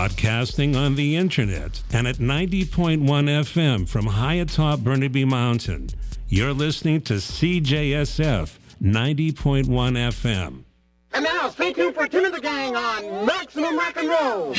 Broadcasting on the internet and at 90.1 FM from high atop Burnaby Mountain. You're listening to CJSF 90.1 FM. And now, stay tuned for Tim and the Gang on Maximum Rock and Roll.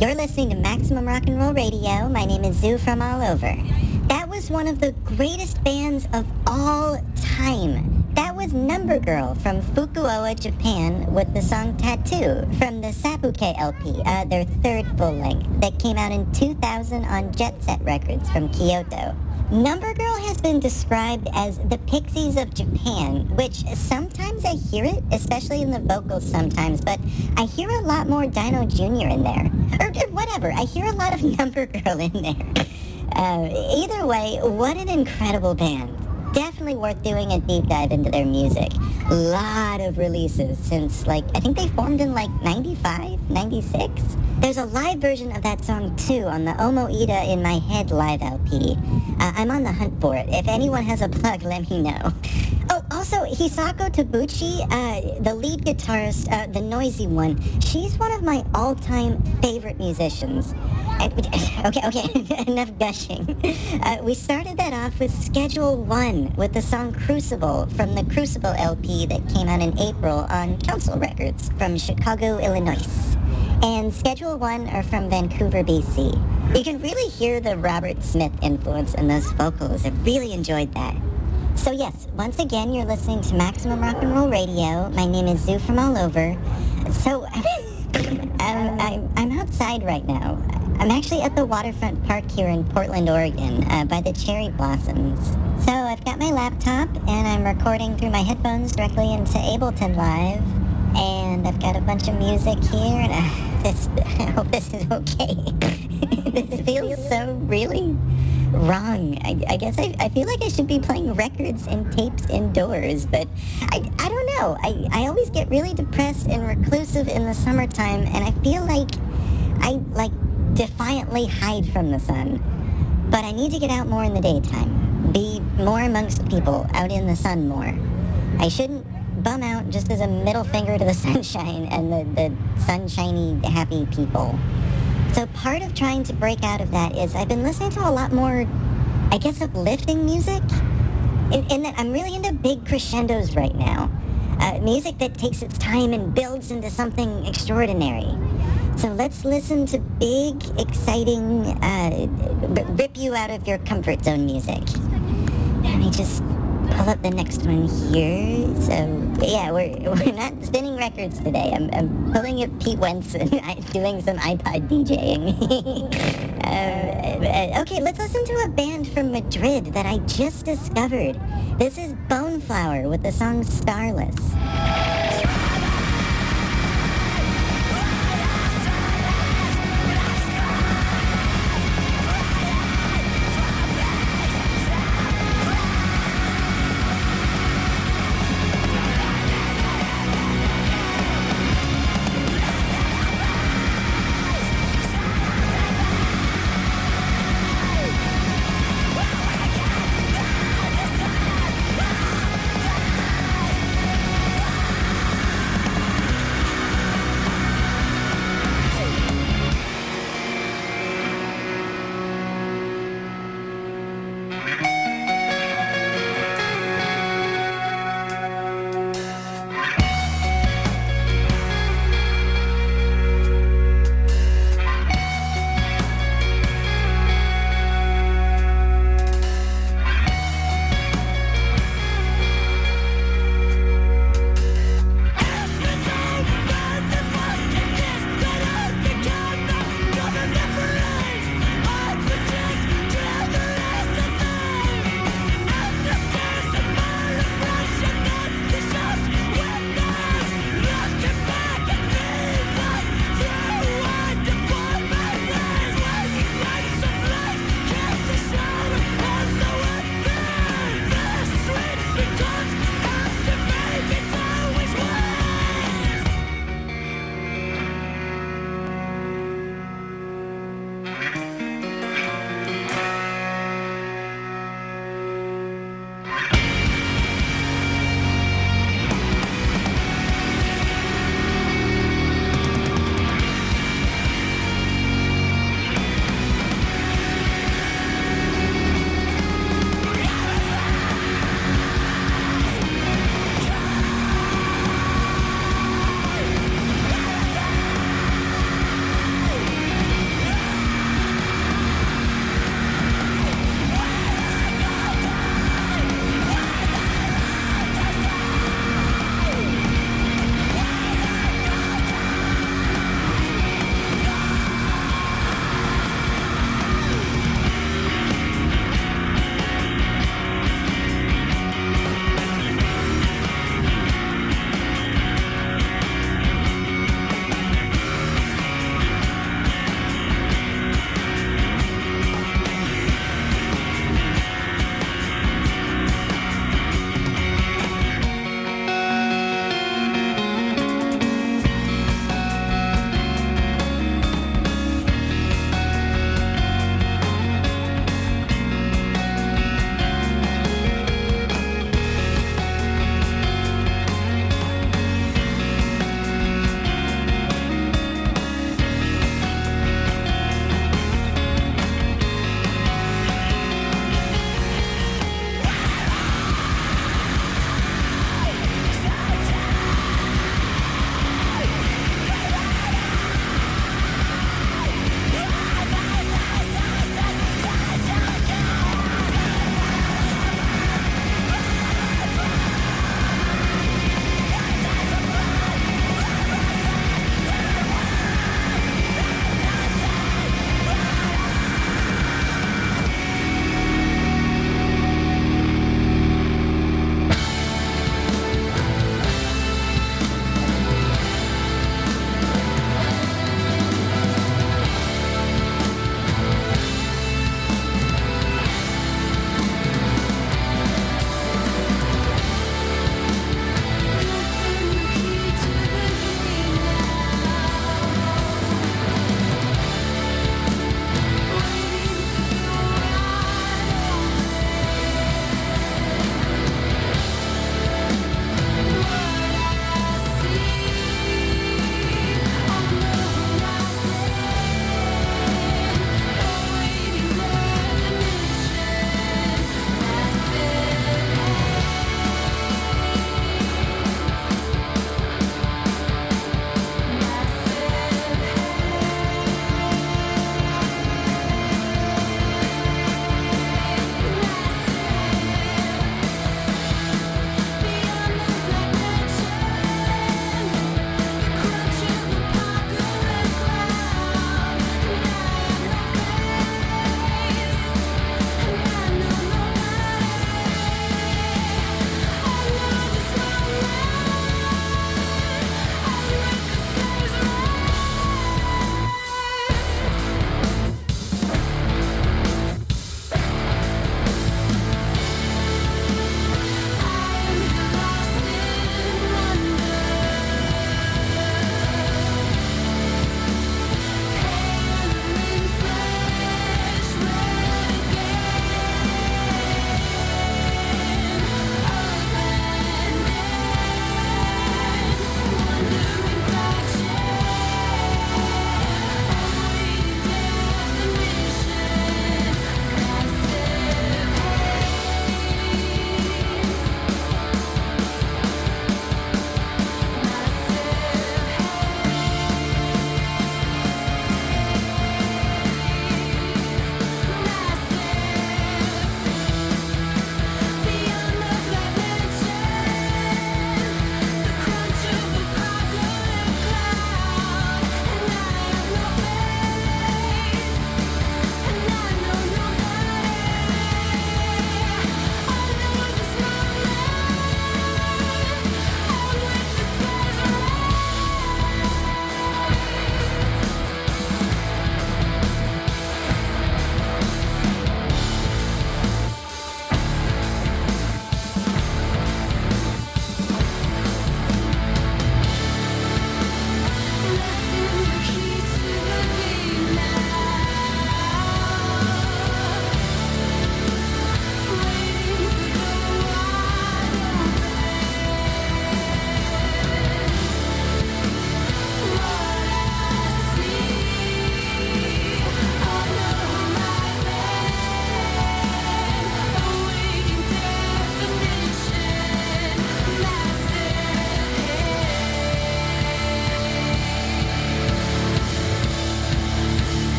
You're listening to Maximum Rock and Roll Radio. My name is Zoo from All Over. That was one of the greatest bands of all time. That was Number Girl from Fukuoka, Japan, with the song Tattoo from the Sabuke LP, their third full length, that came out in 2000 on Jet Set Records from Kyoto. Number Girl has been described as the Pixies of Japan, which sometimes I hear it, especially in the vocals sometimes, but I hear a lot more Dino Jr. in there. Or whatever, I hear a lot of Number Girl in there. Either way, what an incredible band. Definitely worth doing a deep dive into their music. A lot of releases since, I think they formed in 95, 96. There's a live version of that song too on the Omoida in My Head live LP. I'm on the hunt for it. If anyone has a plug, let me know. Oh, also, Hisako Tabuchi, the lead guitarist, the noisy one, she's one of my all-time favorite musicians. Okay, enough gushing. We started that off with Schedule 1 with the song Crucible from the Crucible LP that came out in April on Council Records from Chicago, Illinois. And Schedule 1 are from Vancouver, BC. You can really hear the Robert Smith influence in those vocals. I really enjoyed that. So yes, once again, you're listening to Maximum Rock and Roll Radio. My name is Zoo from All Over. So I'm outside right now. I'm actually at the waterfront park here in Portland, Oregon, by the cherry blossoms. So I've got my laptop, and I'm recording through my headphones directly into Ableton Live. And I've got a bunch of music here, and I hope this is okay. This feels so really wrong. I guess I feel like I should be playing records and tapes indoors, but I don't know. I always get really depressed and reclusive in the summertime, and I feel like I defiantly hide from the sun. But I need to get out more in the daytime. Be more amongst people, out in the sun more. I shouldn't bum out just as a middle finger to the sunshine and the sunshiny, happy people. So part of trying to break out of that is I've been listening to a lot more, I guess, uplifting music. In that I'm really into big crescendos right now. Music that takes its time and builds into something extraordinary. So let's listen to big, exciting, rip you out of your comfort zone music. Let me just pull up the next one here. So yeah, we're not spinning records today. I'm pulling up Pete Wentz and doing some iPod DJing. Okay, let's listen to a band from Madrid that I just discovered. This is Boneflower with the song Starless.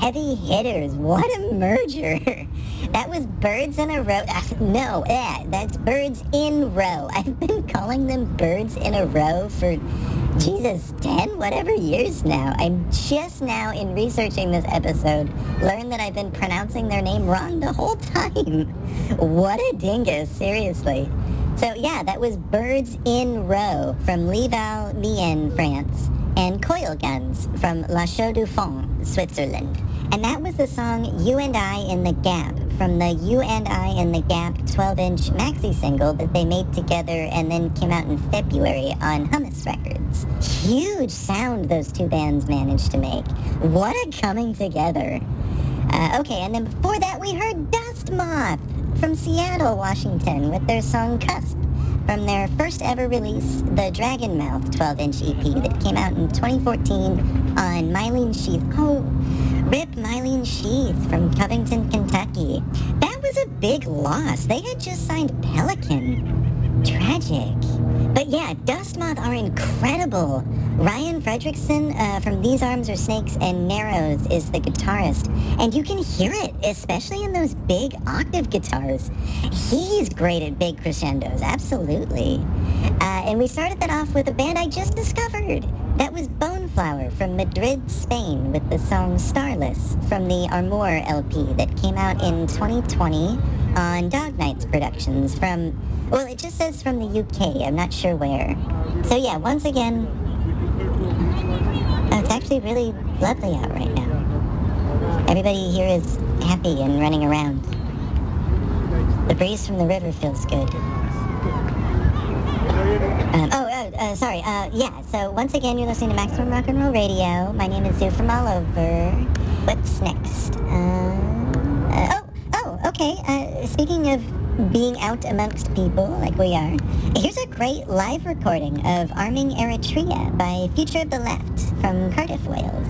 heavy hitters. What a merger. That was Birds in a Row. That's Birds in Row. I've been calling them Birds in a Row for, 10 whatever years now. I'm just now, in researching this episode, learned that I've been pronouncing their name wrong the whole time. What a dingus, seriously. So yeah, that was Birds in Row from Lival, Vienne, France, and Coil Guns from La Chaux-du-Fonds, Switzerland. And that was the song You and I in the Gap from the You and I in the Gap 12-inch maxi single that they made together and then came out in February on Hummus Records. Huge sound those two bands managed to make. What a coming together. Okay, and then before that we heard Dust Moth from Seattle, Washington with their song Cusp from their first ever release, the Dragon Mouth 12-inch EP that came out in 2014 on Mylene Sheath. Oh, rip Mylene Sheath from Covington, Kentucky. That was a big loss. They had just signed Pelican. Tragic. But yeah, Dust Moth are incredible. Ryan Fredrickson from These Arms Are Snakes and Narrows is the guitarist, and you can hear it, especially in those big octave guitars. He's great at big crescendos, absolutely. And we started that off with a band I just discovered. That was Boneflower from Madrid, Spain, with the song Starless from the Armour LP that came out in 2020 on Dog Nights Productions from, well, it just says from the UK, I'm not sure where. So yeah, once again, it's actually really lovely out right now. Everybody here is happy and running around. The breeze from the river feels good. So once again, you're listening to Maximum Rock and Roll Radio. My name is Zoo from All Over. What's next? Okay. Speaking of being out amongst people like we are, here's a great live recording of Arming Eritrea by Future of the Left from Cardiff, Wales.